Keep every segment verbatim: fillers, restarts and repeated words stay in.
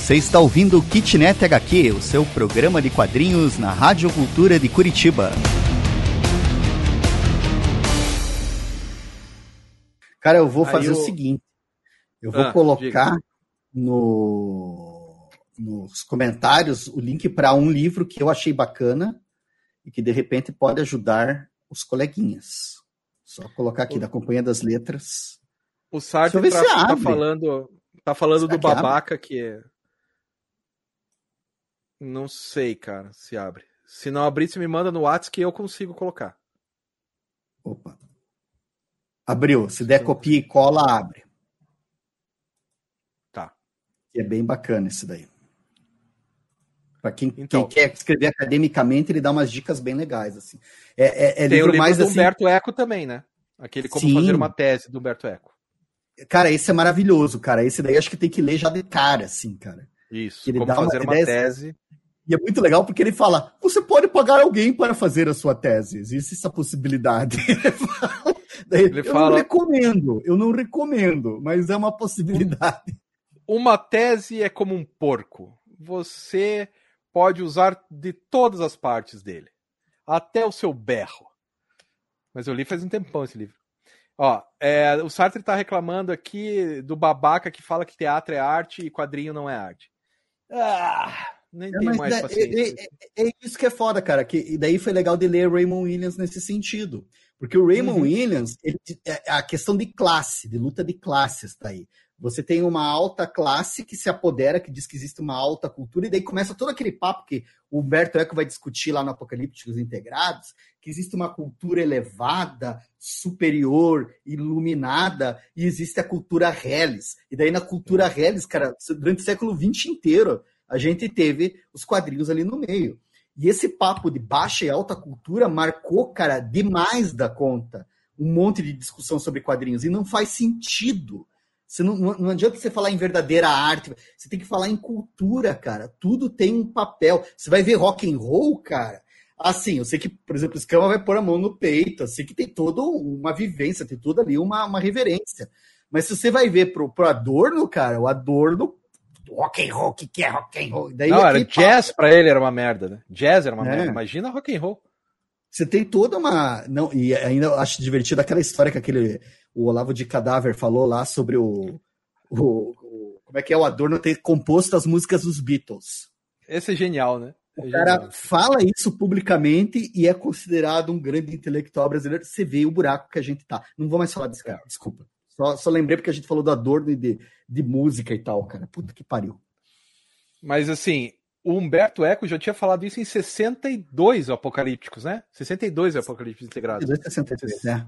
Você está ouvindo o Kitnet H Q, o seu programa de quadrinhos na Rádio Cultura de Curitiba. Cara, eu vou fazer eu... o seguinte, eu vou ah, colocar no, nos comentários o link para um livro que eu achei bacana e que de repente pode ajudar os coleguinhas. Só colocar aqui o... da Companhia das Letras. O Sartre tá, tá falando, tá falando do babaca abre? que é... Não sei, cara, se abre. Se não abrir, você me manda no WhatsApp que eu consigo colocar. Opa. Abriu. Se der copia e cola, abre. Tá. E é bem bacana isso daí. Para quem, então, quem quer escrever academicamente, ele dá umas dicas bem legais. Assim. É, é, é tem livro o livro mais do assim... Humberto Eco também, né? Aquele Como Sim. Fazer uma Tese, do Humberto Eco. Cara, esse é maravilhoso, cara. Esse daí acho que tem que ler já de cara, assim, cara. Isso, ele Como dá Fazer uma, uma tese... E é muito legal porque ele fala, você pode pagar alguém para fazer a sua tese. Existe essa possibilidade. Ele fala, daí, ele eu fala, não recomendo, eu não recomendo, mas é uma possibilidade. Uma tese é como um porco. Você pode usar de todas as partes dele. Até o seu berro. Mas eu li faz um tempão esse livro. Ó, é, o Sartre está reclamando aqui do babaca que fala que teatro é arte e quadrinho não é arte. Ah... Nem é, tem mais é, paciência. É, é, é isso que é foda, cara. Que, e daí foi legal de ler Raymond Williams nesse sentido. Porque o Raymond uhum. Williams, ele, é a questão de classe, de luta de classes, tá aí. Você tem uma alta classe que se apodera, que diz que existe uma alta cultura, e daí começa todo aquele papo que o Humberto Eco vai discutir lá no Apocalípticos Integrados, que existe uma cultura elevada, superior, iluminada, e existe a cultura reles. E daí na cultura reles, cara, durante o século vinte inteiro, a gente teve os quadrinhos ali no meio. E esse papo de baixa e alta cultura marcou, cara, demais da conta. Um monte de discussão sobre quadrinhos. E não faz sentido. Você não, não adianta você falar em verdadeira arte. Você tem que falar em cultura, cara. Tudo tem um papel. Você vai ver rock and roll, cara. Assim, eu sei que, por exemplo, o Escama vai pôr a mão no peito. Eu sei que tem toda uma vivência, tem toda ali uma, uma reverência. Mas se você vai ver pro, pro Adorno, cara, o Adorno rock and roll, o que, que é rock and roll? Daí não, era jazz papo... pra ele era uma merda, né? Jazz era uma é. merda. Imagina rock and roll. Você tem toda uma... Não, e ainda eu acho divertido aquela história que aquele, o Olavo de Cadáver falou lá sobre o, o, o... Como é que é o Adorno ter composto as músicas dos Beatles. Esse é genial, né? É o cara genial. Fala isso publicamente e é considerado um grande intelectual brasileiro. Você vê o buraco que a gente tá. Não vou mais falar desse cara, desculpa. Só, só lembrei porque a gente falou do Adorno e de, de música e tal, cara. Puta que pariu. Mas assim, o Humberto Eco já tinha falado isso em sessenta e dois Apocalípticos, né? sessenta e dois Apocalípticos Integrados. sessenta e dois, né?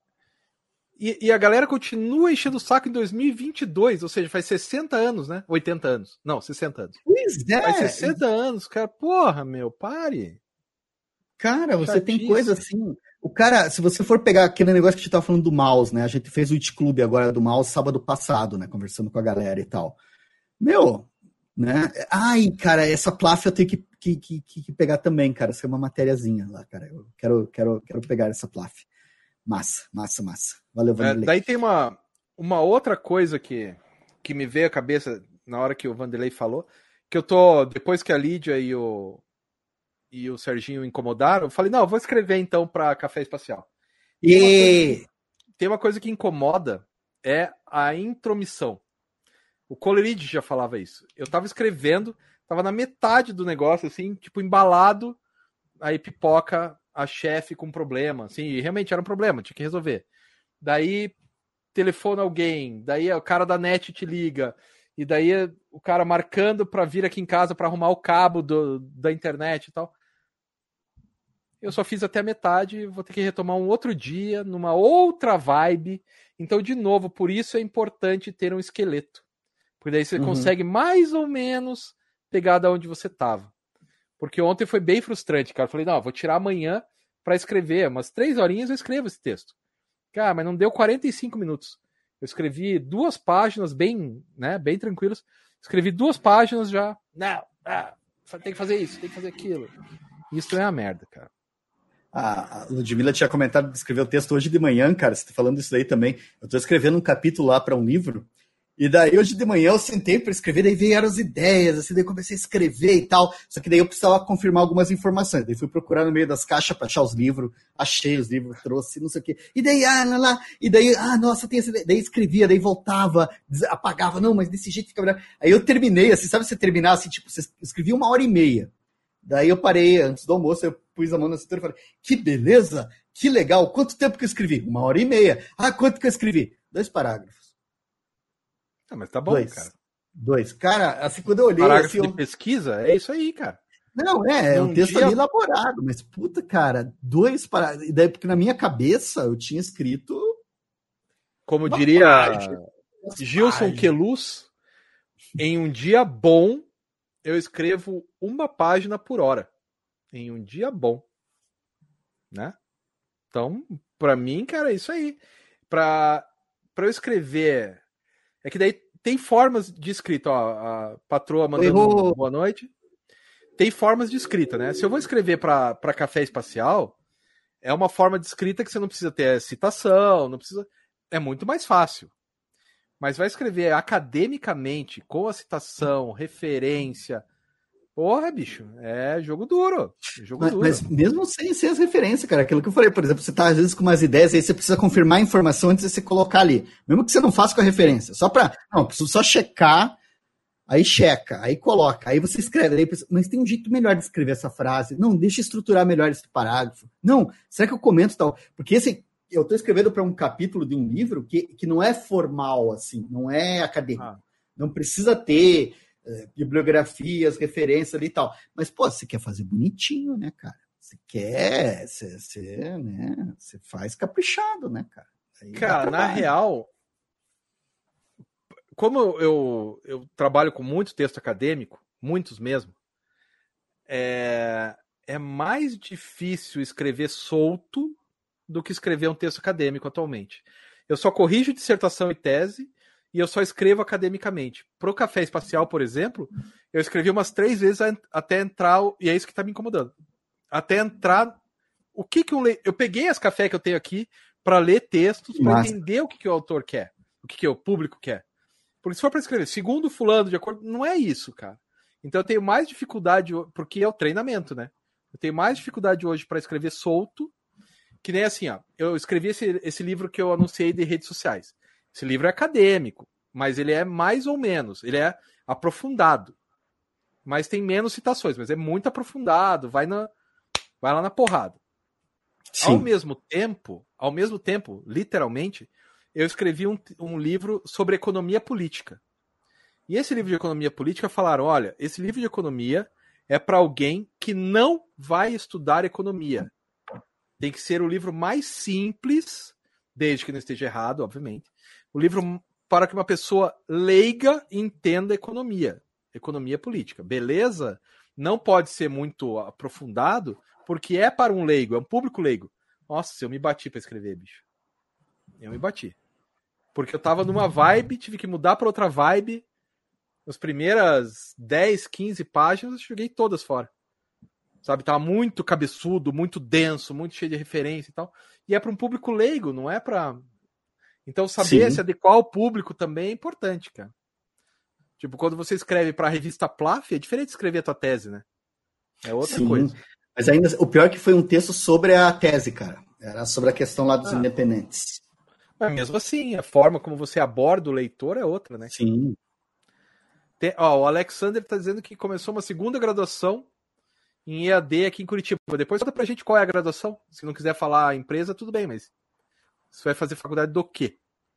E, e a galera continua enchendo o saco em dois mil e vinte e dois, ou seja, faz sessenta anos, né? oitenta anos. Não, sessenta anos. Pois é. Faz sessenta anos, cara. Porra, meu, pare. Cara, você Chatice. Tem coisa assim... O cara, se você for pegar aquele negócio que a gente tava falando do mouse, né? A gente fez o It Club agora do mouse sábado passado, né? Conversando com a galera e tal. Meu, né? Ai, cara, essa plaf eu tenho que, que, que, que pegar também, cara. Isso é uma matériazinha lá, cara. Eu quero, quero, quero pegar essa plaf. Massa, massa, massa. Valeu, Vanderlei. É, daí tem uma, uma outra coisa que, que me veio à cabeça na hora que o Vanderlei falou, que eu tô, depois que a Lídia e o e o Serginho incomodaram, eu falei, não, eu vou escrever então para Café Espacial. E... Tem, uma que, tem uma coisa que incomoda, é a intromissão. O Coleridge já falava isso. Eu tava escrevendo, tava na metade do negócio, assim, tipo, embalado, aí pipoca a chefe com problema, assim, e realmente era um problema, tinha que resolver. Daí telefona alguém, daí o cara da net te liga, e daí o cara marcando para vir aqui em casa para arrumar o cabo do, da internet e tal. Eu só fiz até a metade, vou ter que retomar um outro dia, numa outra vibe. Então, de novo, por isso é importante ter um esqueleto. Porque daí você uhum. consegue mais ou menos pegar da onde você estava. Porque ontem foi bem frustrante, cara. Eu falei, não, eu vou tirar amanhã para escrever. Umas três horinhas eu escrevo esse texto. Cara, mas não deu quarenta e cinco minutos. Eu escrevi duas páginas bem, né, bem tranquilas. Escrevi duas páginas já. Não, ah, tem que fazer isso, tem que fazer aquilo. Isso é uma merda, cara. A Ludmilla tinha comentado de escrever o texto hoje de manhã, cara. Você tá falando isso daí também. Eu tô escrevendo um capítulo lá para um livro E daí, hoje de manhã, eu sentei para escrever, daí vieram as ideias, assim, daí comecei a escrever e tal. Só que daí eu precisava confirmar algumas informações. Daí fui procurar no meio das caixas para achar os livros, achei os livros, trouxe, não sei o quê. E daí, ah, lá, lá, e daí, ah, nossa, tem essa ideia. Daí escrevia, daí voltava, apagava, não, mas desse jeito fica melhor. Aí eu terminei, assim, sabe você terminar, assim, tipo, você escrevia uma hora e meia. Daí eu parei antes do almoço, eu pus a mão na cintura e falei, que beleza, que legal, quanto tempo que eu escrevi? Uma hora e meia. Ah, quanto que eu escrevi? Dois parágrafos. Ah, mas tá bom, Dois. cara. Dois. Cara, assim, quando eu olhei... Parágrafo assim, de eu... pesquisa, é isso aí, cara. Não, é, é um Num texto dia- ali elaborado, mas puta, cara, dois parágrafos. E daí, porque na minha cabeça eu tinha escrito... Como uma diria página, duas Gilson páginas. Queluz, em um dia bom, eu escrevo uma página por hora. Em um dia bom. Né? Então, pra mim, cara, é isso aí. Pra, pra eu escrever... É que daí tem formas de escrita, ó. A patroa mandando Errou. boa noite. Tem formas de escrita, né? Se eu vou escrever pra, pra Café Espacial, é uma forma de escrita que você não precisa ter citação, não precisa... É muito mais fácil. Mas vai escrever academicamente, com a citação, referência... Porra, bicho, é jogo duro. Jogo Mas, duro. mas mesmo sem, sem as referências, cara, aquilo que eu falei, por exemplo, você tá às vezes com umas ideias, aí você precisa confirmar a informação antes de você colocar ali. Mesmo que você não faça com a referência. Só pra. Não, preciso só checar, aí checa, aí coloca, aí você escreve. Aí, mas tem um jeito melhor de escrever essa frase. Não, deixa eu estruturar melhor esse parágrafo. Não, será que eu comento tal? Porque esse. Eu estou escrevendo para um capítulo de um livro que, que não é formal, assim, não é acadêmico. Ah. Não precisa ter. É, bibliografias, referências ali e tal. Mas, pô, você quer fazer bonitinho, né, cara? Você quer, você, você, né, você faz caprichado, né, cara? Aí cara, na real, como eu, eu, eu trabalho com muito texto acadêmico, muitos mesmo, é, é mais difícil escrever solto do que escrever um texto acadêmico atualmente. Eu só corrijo dissertação e tese e eu só escrevo academicamente. Pro Café Espacial, por exemplo, eu escrevi umas três vezes até entrar, e é isso que tá me incomodando. Até entrar, o que que eu leio? Eu peguei as café que eu tenho aqui para ler textos, para entender o que que o autor quer, o que que o público quer. Porque se for para escrever, segundo fulano, de acordo, não é isso, cara. Então eu tenho mais dificuldade, porque é o treinamento, né? Eu tenho mais dificuldade hoje para escrever solto, que nem assim, ó. Eu escrevi esse, esse livro que eu anunciei de redes sociais. Esse livro é acadêmico, mas ele é mais ou menos, ele é aprofundado. Mas tem menos citações, mas é muito aprofundado, vai, na, vai lá na porrada. Sim. Ao mesmo tempo, ao mesmo tempo, literalmente, eu escrevi um, um livro sobre economia política. E esse livro de economia política falaram, olha, esse livro de economia é para alguém que não vai estudar economia. Tem que ser o livro mais simples, desde que não esteja errado, obviamente. O livro para que uma pessoa leiga entenda economia. Economia política. Beleza? Não pode ser muito aprofundado, porque é para um leigo, é um público leigo. Nossa, eu me bati para escrever, bicho. Eu me bati. Porque eu tava numa vibe, tive que mudar para outra vibe. As primeiras dez, quinze páginas, eu joguei todas fora. Sabe? Tava muito cabeçudo, muito denso, muito cheio de referência e tal. E é para um público leigo, não é para... Então, saber Sim. se adequar ao público também é importante, cara. Tipo, quando você escreve para a revista Plaf, é diferente de escrever a tua tese, né? É outra Sim. coisa. Mas ainda, o pior é que foi um texto sobre a tese, cara. Era sobre a questão lá dos ah. independentes. Mas mesmo assim, a forma como você aborda o leitor é outra, né? Sim. Tem, ó, o Alexander tá dizendo que começou uma segunda graduação em E A D aqui em Curitiba. Depois conta pra gente qual é a graduação. Se não quiser falar a empresa, tudo bem, mas você vai fazer faculdade do quê?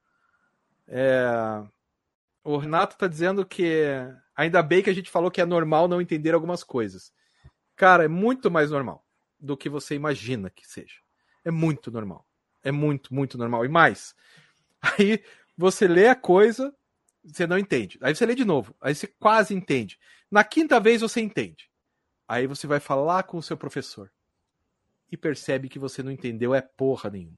É... O Renato tá dizendo que ainda bem que a gente falou que é normal não entender algumas coisas. Cara, é muito mais normal do que você imagina que seja. É muito normal. É muito, muito normal. E mais, aí você lê a coisa, você não entende. Aí você lê de novo, aí você quase entende. Na quinta vez você entende. Aí você vai falar com o seu professor e percebe que você não entendeu é porra nenhuma.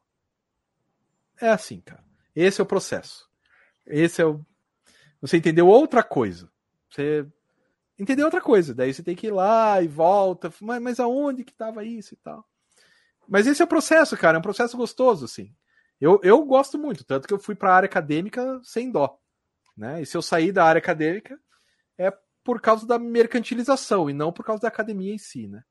É assim, cara. Esse é o processo. Esse é o... Você entendeu outra coisa. Você entendeu outra coisa. Daí você tem que ir lá e volta. Mas, mas aonde que tava isso e tal? Mas esse é o processo, cara. É um processo gostoso, assim. Eu, eu gosto muito. Tanto que eu fui pra área acadêmica sem dó. Né? E se eu sair da área acadêmica é por causa da mercantilização e não por causa da academia em si, né?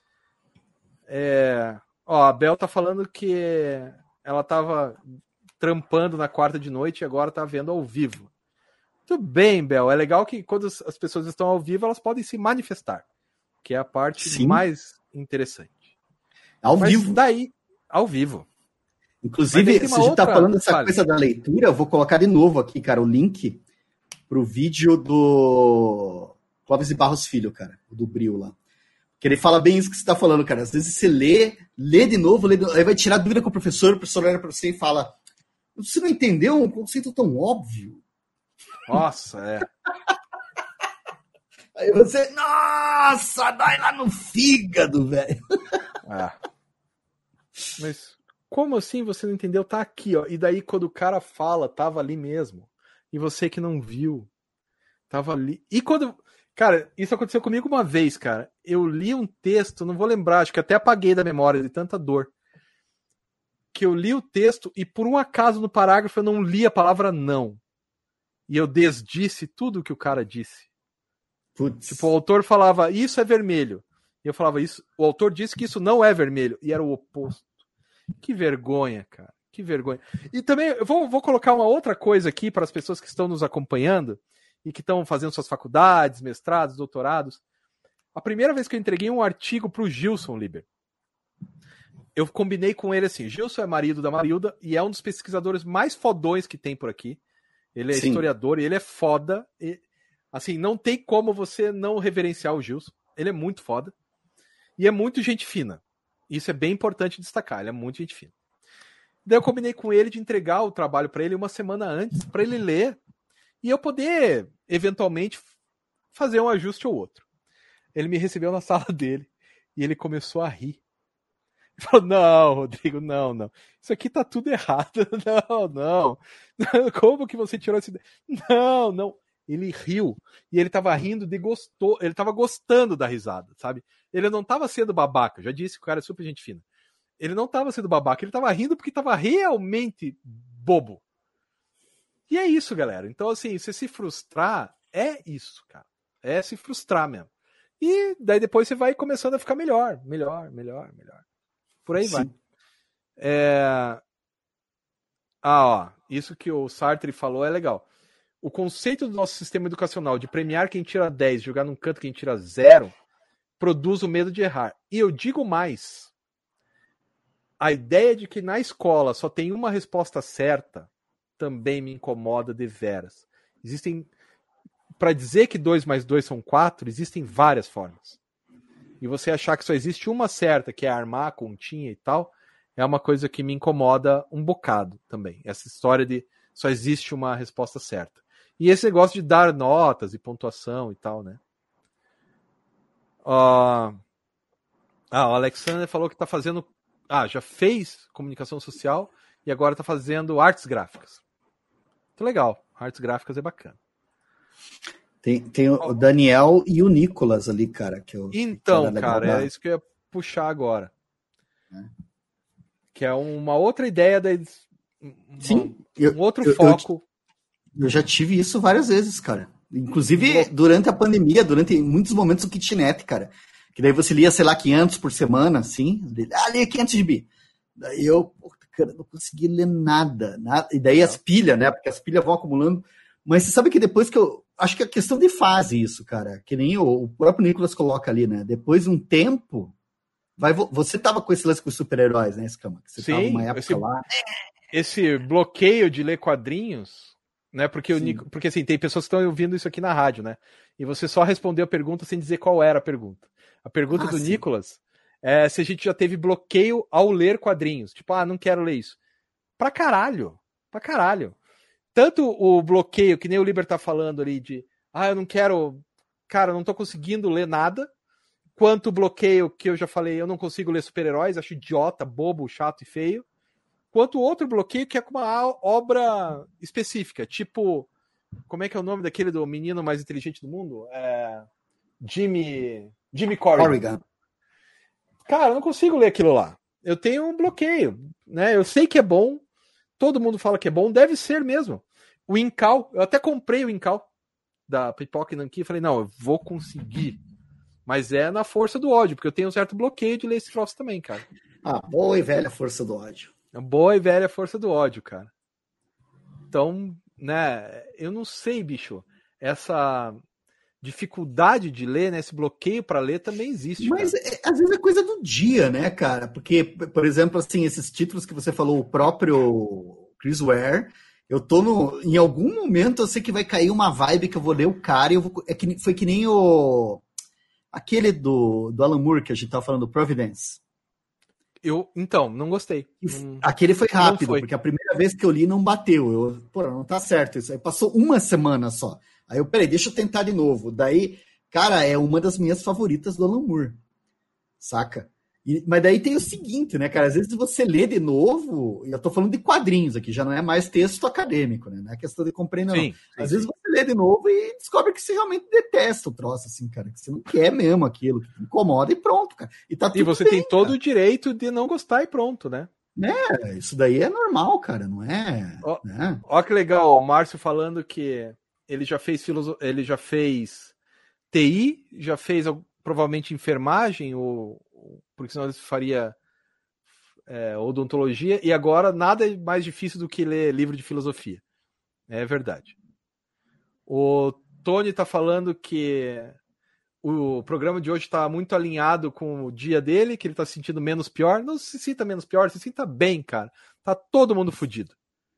É... Ó, a Bel tá falando que ela tava trampando na quarta de noite e agora tá vendo ao vivo. Tudo bem, Bel. É legal que quando as pessoas estão ao vivo, elas podem se manifestar, que é a parte Sim. mais interessante. Ao Mas vivo. Daí, ao vivo. Inclusive, se a gente outra... tá falando dessa vale. coisa da leitura, eu vou colocar de novo aqui, cara, o link pro vídeo do Clóvis e Barros Filho, cara, do Bril lá. Que ele fala bem isso que você tá falando, cara. Às vezes você lê, lê de novo, lê de novo, aí vai tirar dúvida com o professor, o professor olha pra você e fala: você não entendeu um conceito tão óbvio? Nossa, é. Aí você, nossa, dói lá no fígado, velho. Ah. Mas como assim você não entendeu? Tá aqui, ó. E daí quando o cara fala, tava ali mesmo. E você que não viu, tava ali. E quando... Cara, isso aconteceu comigo uma vez, cara. Eu li um texto, não vou lembrar, acho que até apaguei da memória de tanta dor. Que eu li o texto e por um acaso no parágrafo eu não li a palavra não. E eu desdisse tudo o que o cara disse. Putz. Tipo, o autor falava, isso é vermelho. E eu falava, isso. O autor disse que isso não é vermelho. E era o oposto. Que vergonha, cara. Que vergonha. E também, eu vou, vou colocar uma outra coisa aqui para as pessoas que estão nos acompanhando e que estão fazendo suas faculdades, mestrados, doutorados. A primeira vez que eu entreguei um artigo para o Gilson Liber, eu combinei com ele assim, Gilson é marido da Marilda e é um dos pesquisadores mais fodões que tem por aqui. Ele é Sim. historiador e ele é foda. E, assim, não tem como você não reverenciar o Gilson. Ele é muito foda. E é muito gente fina. Isso é bem importante destacar. Ele é muito gente fina. Daí eu combinei com ele de entregar o trabalho para ele uma semana antes, para ele ler e eu poder, eventualmente, fazer um ajuste ou outro. Ele me recebeu na sala dele e ele começou a rir. Ele falou, não, Rodrigo, não, não. Isso aqui tá tudo errado. Não, não. Como que você tirou esse... Não, não. Ele riu. E ele tava rindo de gostou. Ele tava gostando da risada, sabe? Ele não tava sendo babaca. Já disse que o cara é super gente fina. Ele não tava sendo babaca. Ele tava rindo porque tava realmente bobo. E é isso, galera. Então, assim, você se frustrar é isso, cara. É se frustrar mesmo. E daí depois você vai começando a ficar melhor. Melhor, melhor, melhor. Por aí Sim. vai. É... Ah, ó. Isso que o Sartre falou é legal. O conceito do nosso sistema educacional de premiar quem tira dez, jogar num canto quem tira zero, produz o medo de errar. E eu digo mais. A ideia de que na escola só tem uma resposta certa também me incomoda deveras. Existem... Para dizer que dois mais dois são quatro, existem várias formas. E você achar que só existe uma certa, que é armar a continha e tal, é uma coisa que me incomoda um bocado também. Essa história de só existe uma resposta certa. E esse negócio de dar notas e pontuação e tal, né? Uh... Ah, o Alexander falou que tá fazendo... Ah, já fez comunicação social e agora tá fazendo artes gráficas. Muito legal. Artes gráficas é bacana. Tem, tem o Daniel e o Nicolas ali, cara. Que eu, então, que cara, é isso que eu ia puxar agora. É. Que é uma outra ideia da... Uma, Sim. Um eu, outro eu, foco. Eu, eu já tive isso várias vezes, cara. Inclusive, durante a pandemia, durante muitos momentos do kitnet, cara. Que daí você lia, sei lá, quinhentos por semana, assim. Ah, lia quinhentos de bi. Daí eu, puta, cara, não consegui ler nada, nada. E daí as pilhas, né? Porque as pilhas vão acumulando. Mas você sabe que depois que eu... Acho que é questão de fase isso, cara. Que nem o, o próprio Nicolas coloca ali, né? Depois de um tempo... Vai, você tava com esse lance com os super-heróis, né, Escama? Você Sim, tava uma época esse, lá... Esse bloqueio de ler quadrinhos, né? Porque, o Nico, porque assim, tem pessoas que estão ouvindo isso aqui na rádio, né? E você só respondeu a pergunta sem dizer qual era a pergunta. A pergunta ah, do sim. Nicolas é se a gente já teve bloqueio ao ler quadrinhos. Tipo, ah, não quero ler isso. Pra caralho. Pra caralho. Tanto o bloqueio, que nem o Liber tá falando ali, de ah, eu não quero... Cara, eu não tô conseguindo ler nada. Quanto o bloqueio que eu já falei, eu não consigo ler super-heróis, acho idiota, bobo, chato e feio. Quanto outro bloqueio que é com uma obra específica, tipo, como é que é o nome daquele do menino mais inteligente do mundo? É... Jimmy... Jimmy Corrigan. Corrigan. Cara, eu não consigo ler aquilo lá. Eu tenho um bloqueio, né? Eu sei que é bom, todo mundo fala que é bom, deve ser mesmo. O Incal, eu até comprei o Incal da Pipoca e Nanquim e falei, não, eu vou conseguir. Mas é na força do ódio, porque eu tenho um certo bloqueio de ler esse troço também, cara. Ah, boa e velha força do ódio. Boa e velha força do ódio, cara. Então, né, eu não sei, bicho, essa dificuldade de ler, né, esse bloqueio para ler também existe. Mas é, às vezes é coisa do dia, né, cara? Porque, por exemplo, assim, esses títulos que você falou, o próprio Chris Ware, eu tô no. Em algum momento eu sei que vai cair uma vibe que eu vou ler o cara e eu vou. É que, foi que nem o. Aquele do, do Alan Moore que a gente tava falando, Providence. Eu, então, não gostei. Não, aquele foi rápido, foi. Porque a primeira vez que eu li não bateu. Eu, pô, não tá certo isso. Aí passou uma semana só. Aí eu, peraí, deixa eu tentar de novo. Daí, cara, é uma das minhas favoritas do Alan Moore. Saca? E, mas daí tem o seguinte, né, cara? Às vezes você lê de novo, e eu tô falando de quadrinhos aqui, já não é mais texto acadêmico, né? Não é questão de compreender, não. Sim, sim, Às sim. vezes você lê de novo e descobre que você realmente detesta o troço, assim, cara. Que você não quer mesmo aquilo, que te incomoda e pronto, cara. E, tá tudo e você bem, tem todo cara. o direito de não gostar e pronto, né? É, isso daí é normal, cara, não é? Ó, né? ó que legal, o Márcio falando que ele já fez filoso... ele já fez T I, já fez provavelmente enfermagem, ou porque senão ele faria é, odontologia, e agora nada é mais difícil do que ler livro de filosofia. É verdade. O Tony tá falando que o programa de hoje está muito alinhado com o dia dele, que ele tá se sentindo menos pior. Não se sinta menos pior, se sinta bem, cara. Tá todo mundo fudido.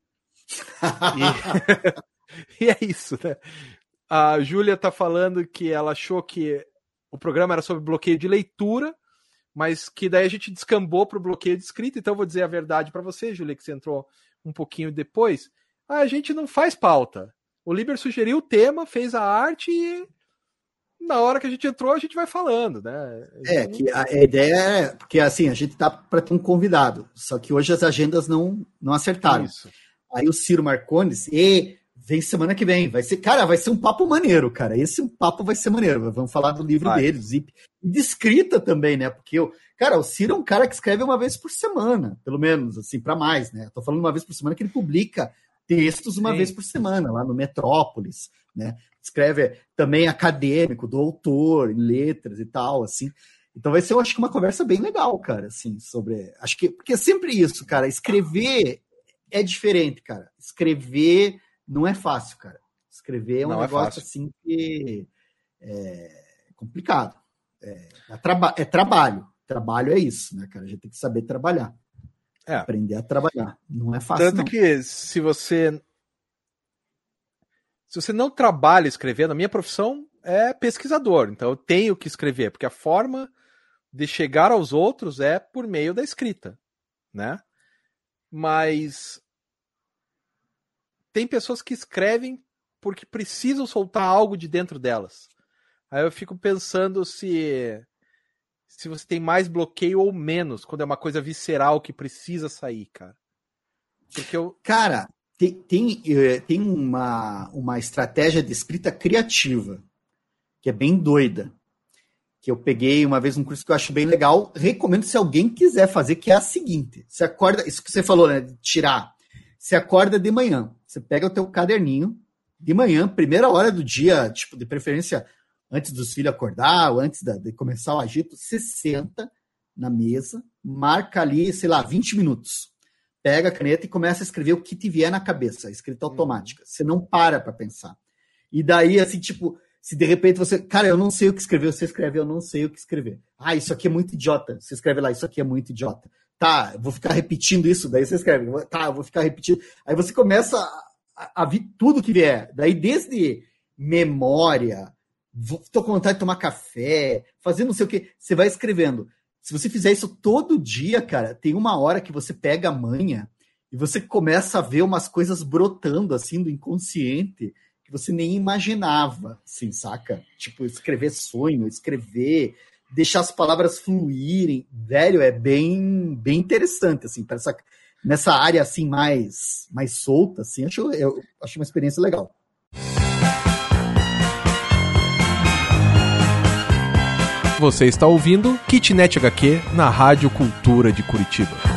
E... e é isso, né? A Júlia tá falando que ela achou que o programa era sobre bloqueio de leitura, mas que daí a gente descambou pro bloqueio de escrita. Então eu vou dizer a verdade para você, Júlia, que você entrou um pouquinho depois. Ah, a gente não faz pauta. O Liber sugeriu o tema, fez a arte e na hora que a gente entrou, a gente vai falando, né? É, não... que a, a ideia é... Porque, assim, a gente tá para ter um convidado, só que hoje as agendas não, não acertaram. Isso. Aí o Ciro Marcondes, e vem semana que vem, vai ser... Cara, vai ser um papo maneiro, cara. Esse papo vai ser maneiro. Vamos falar do livro vai. dele, Zip. E de escrita também, né? Porque, eu, cara, o Ciro é um cara que escreve uma vez por semana, pelo menos, assim, para mais, né? Eu tô falando uma vez por semana que ele publica textos uma Sim. vez por semana, lá no Metrópolis, né? Escreve também acadêmico, doutor em letras e tal, assim. Então vai ser, eu acho que uma conversa bem legal, cara, assim, sobre... Acho que... Porque é sempre isso, cara. Escrever é diferente, cara. Escrever não é fácil, cara. Escrever é um não negócio, é assim, que é complicado. É, é, traba... é trabalho. Trabalho é isso, né, cara? A gente tem que saber trabalhar. É. Aprender a trabalhar. Não é fácil, Tanto não. que se você... Se você não trabalha escrevendo, a minha profissão é pesquisador, então eu tenho que escrever, porque a forma de chegar aos outros é por meio da escrita, né? Mas tem pessoas que escrevem porque precisam soltar algo de dentro delas. Aí eu fico pensando se se você tem mais bloqueio ou menos quando é uma coisa visceral que precisa sair, cara. Porque eu... Cara, tem, tem, tem uma, uma estratégia de escrita criativa que é bem doida. Que eu peguei uma vez um curso que eu acho bem legal. Recomendo se alguém quiser fazer, que é a seguinte. Você acorda, isso que você falou, né? De tirar. Você acorda de manhã. Você pega o teu caderninho de manhã, primeira hora do dia, tipo, de preferência antes dos filhos acordar ou antes de começar o agito, você senta na mesa, marca ali, sei lá, vinte minutos. Pega a caneta e começa a escrever o que te vier na cabeça, escrita automática. Você não para para pensar. E daí, assim, tipo, se de repente você... Cara, eu não sei o que escrever, você escreve, eu não sei o que escrever. Ah, isso aqui é muito idiota. Você escreve lá, isso aqui é muito idiota. Tá, eu vou ficar repetindo isso, daí você escreve. Tá, eu vou ficar repetindo. Aí você começa a, a vir tudo que vier. Daí, desde memória, tô com vontade de tomar café, fazer não sei o quê, você vai escrevendo. Se você fizer isso todo dia, cara, tem uma hora que você pega a manha e você começa a ver umas coisas brotando, assim, do inconsciente que você nem imaginava, assim, saca? Tipo, escrever sonho, escrever, deixar as palavras fluírem. Velho, é bem, bem interessante, assim, pra essa, nessa área, assim, mais, mais solta, assim, acho, eu acho uma experiência legal. Você está ouvindo Kitnet H Q na Rádio Cultura de Curitiba.